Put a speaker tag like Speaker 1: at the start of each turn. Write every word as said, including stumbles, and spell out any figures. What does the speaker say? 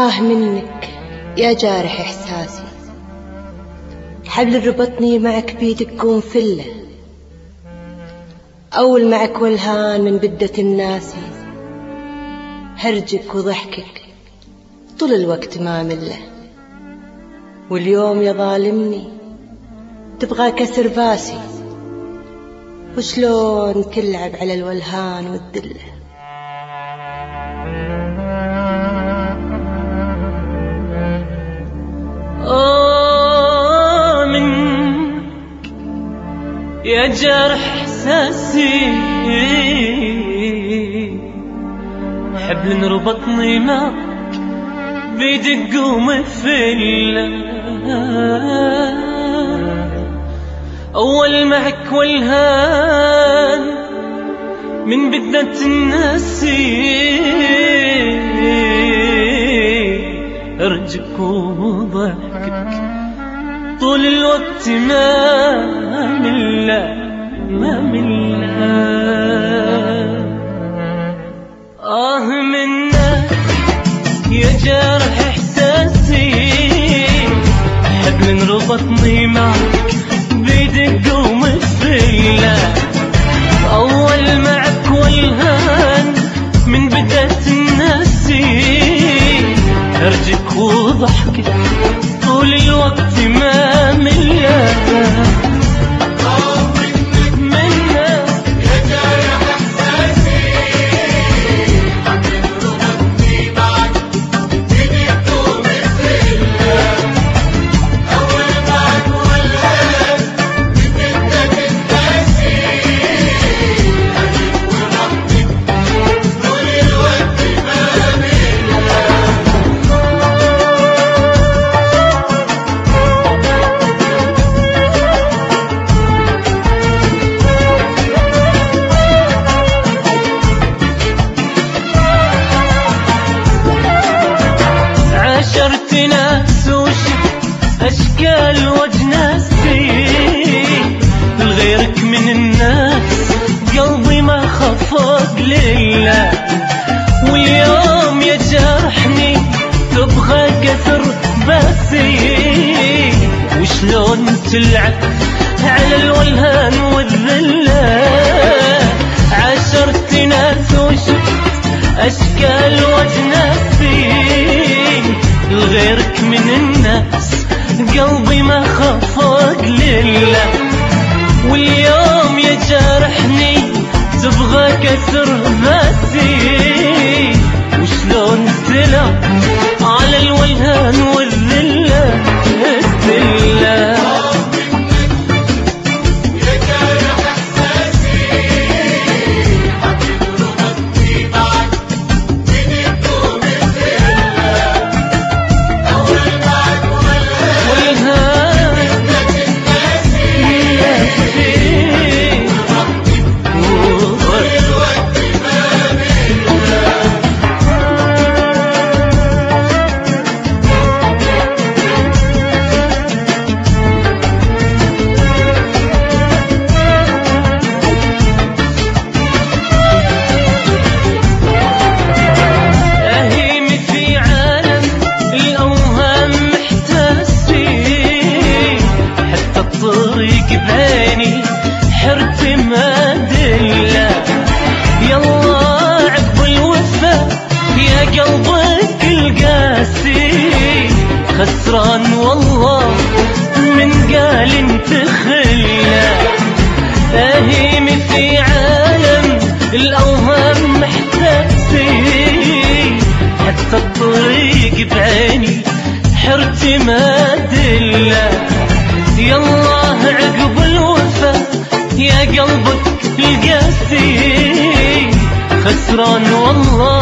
Speaker 1: آه منك يا جارح إحساسي، حبل ربطني معك بيدك قوم فله، أول معك والهان من بدة الناس، هرجك وضحكك طول الوقت ما مله، واليوم يا ظالمني تبغى كسر باسي، وشلون تلعب على الولهان والذله.
Speaker 2: آه منك يا جرح إحساسي، حبل ربطني معك بيدك قوم فله، أول معك والهان من بدة الناس، أرجك وضحكك طول الوقت ما مله ما مله. آه منك يا جارح إحساسي، حبل ربطني معك بيدك قوم فله، أول معك والهان من بداية الناس، أرجك وضحكك طول الوقت ما مله. عاشرت ناس وشفت أشكال وجناسي، لغيرك من الناس قلبي ما خفق لله، واليوم يا جرحني تبغى كثر باسي، وشلون تلعب على الولهان والذلة. عاشرت ناس وشفت أشكال وجناسي، لغيرك من الناس قلبي ما خفق لله، واليوم يا جارحني تبغى كسر باسي، وشلون تلعب على الولهان والذلة الذلة. بعيني حرت ما دله، يلا عقب الوفا يا قلبك القاسي، خسران والله من قال انت خله، اهيمي في عالم الاوهام محتاسي، حتى الطريق بعيني حرت ما دله، يلا عقب الوفا يا قلبك القاسي، خسران والله